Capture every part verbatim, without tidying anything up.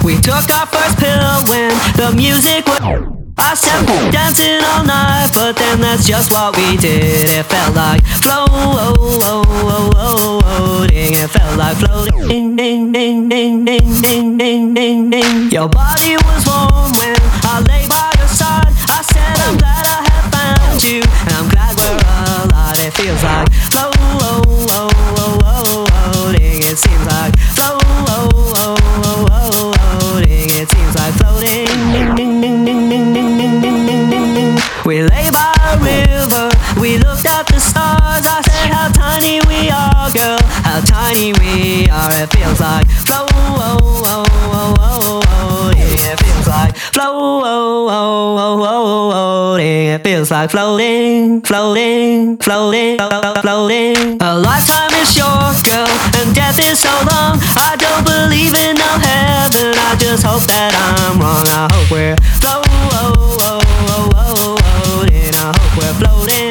We took our first pill when the music was. I said dancing all night, but then that's just what we did. It felt like flow, oh, oh, oh, oh, floating. It felt like floating. Ding, ding, ding, ding, ding, ding, ding, ding, ding. Your body was warm when I lay by your side. I said I'm glad I have found you, and I'm glad we're alive. It feels like flow, oh, oh, oh, oh, floating. It seems like flow, oh, oh, oh, oh, floating. It seems like floating. Ding, ding, ding, ding, ding, ding. We lay by a river, we looked at the stars. I said how tiny we are, girl, how tiny we are. It feels like flow, oh, oh, oh, oh, oh, yeah. It feels like flow, oh, oh, oh, oh, oh, yeah. It feels like floating, floating, floating, floating. A lifetime is short, girl, and death is so long. I don't believe in no heaven, I just hope that I'm wrong. I hope we're flow, oh, oh, oh, oh, floating. I hope we're floating.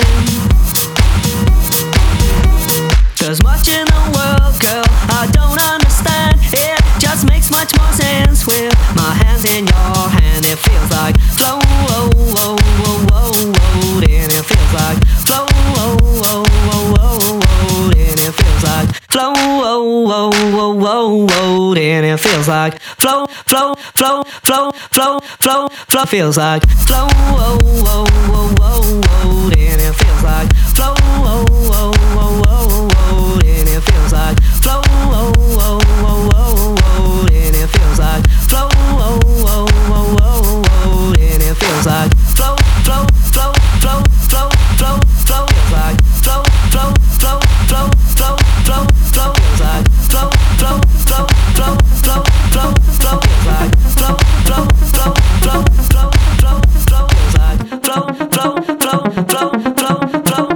There's much in the world, girl, I don't understand. It just makes much more sense with my hands in your hand. It feels like flow, oh, oh, oh, oh, floating. It feels like flow, oh, oh, oh, oh, floating. It feels like flow, oh, oh, oh, oh, floating. It feels like flow, flow, flow, flow, flow, flow, flow. Feels like flow, oh, oh, oh, oh, floating. It feels like flow, oh, oh, oh, oh, floating. It feels like flow, oh, oh, oh, oh, floating. It feels like flow, oh, oh, oh, oh, floating. It feels like flow, flow, flow, flow, flow, flow, flow. Feels like flow, flow, flow, flow, flow, flow, flow. Feels like flow, flow, flow, flow, flow, flow, flow. Feels like flow, flow, flow, flow, flow, flow, flow. Feels like flow, flow, flow, flow, flow, flow.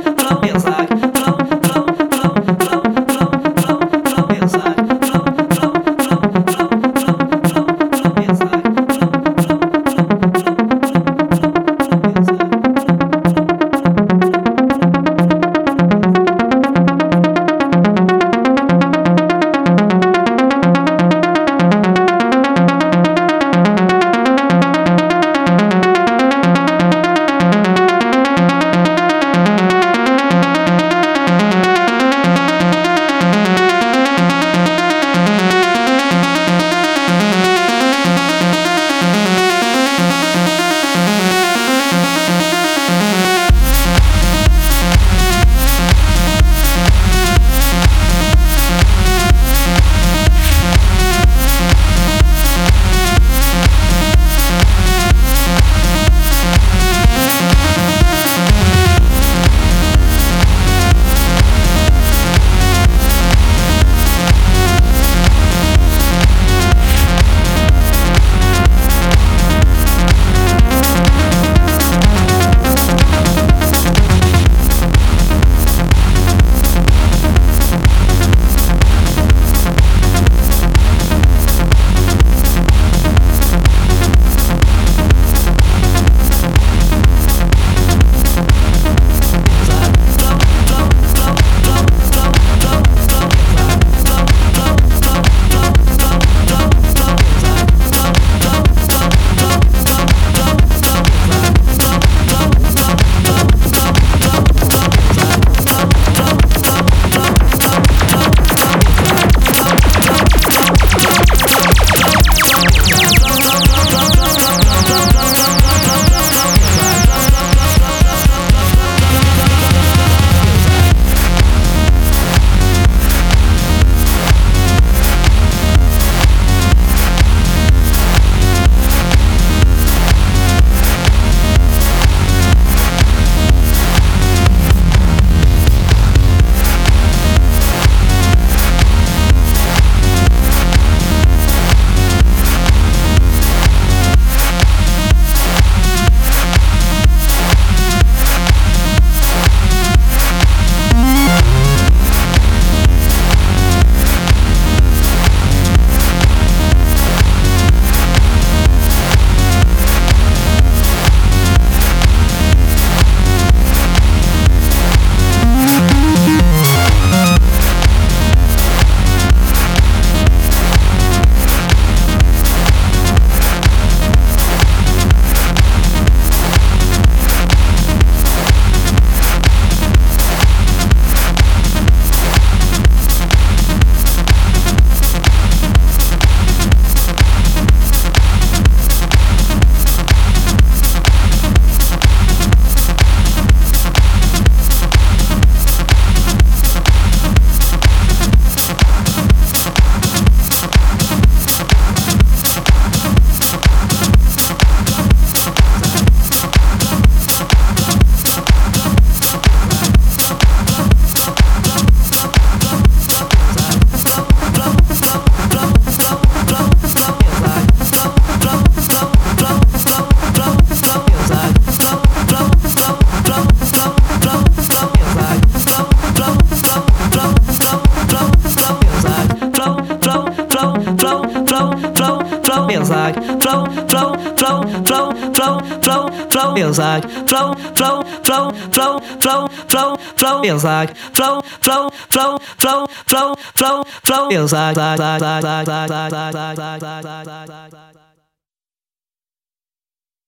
flow, flow, flow, flow feels like flow, flow, flow, flow, flow, flow, flow feels like flow, flow, flow, flow, flow, flow, flow feels like like like like like like like like like like like